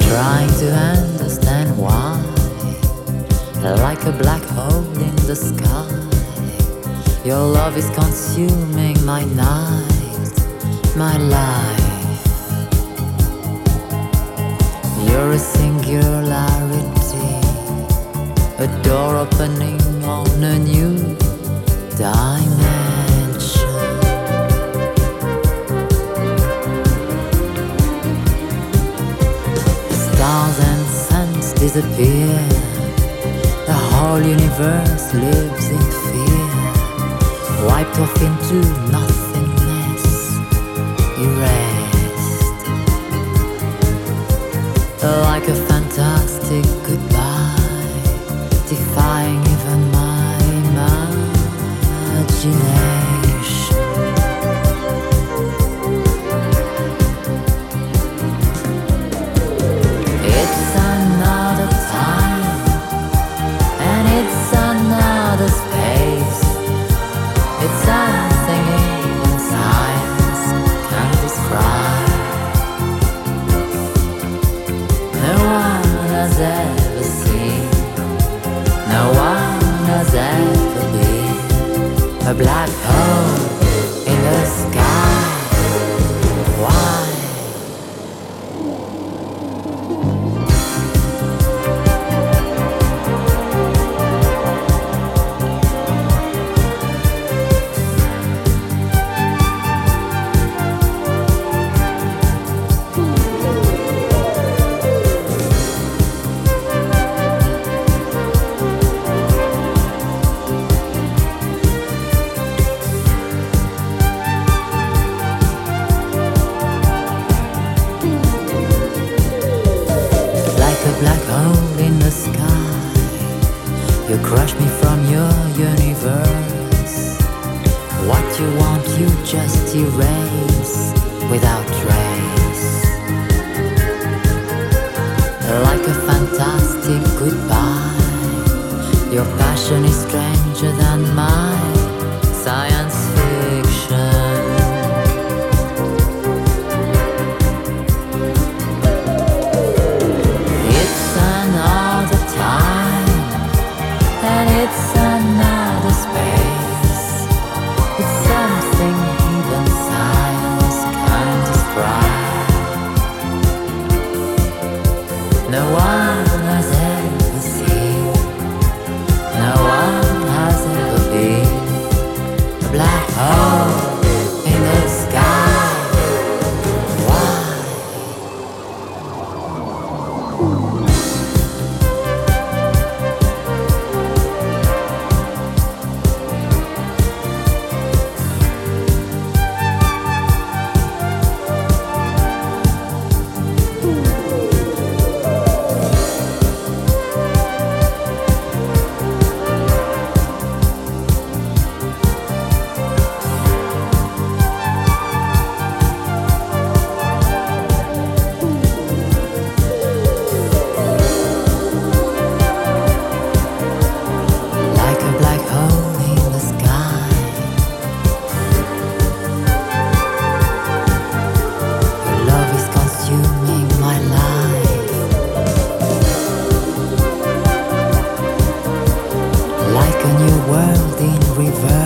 trying to understand why, like a black hole in the sky, your love is consuming my night, my life. You're a singularity, a door opening on a new dimension. Stars and suns disappear, the whole universe lives in fear, wiped off into nothingness, erased. Like a fantastic goodbye, defying even my imagination. It's another time, and it's another space. It's something even science can describe. No one has ever seen, no one has ever been a black hole in the sky. Why? Black hole in the sky, you crush me from your universe. What you want you just erase without trace. Like a fantastic goodbye, your passion is stranger than my science fiction. It's another space. It's something even science can describe. No one has ever seen, no one has ever been a black hole in the sky. Why? Like a new world in reverse.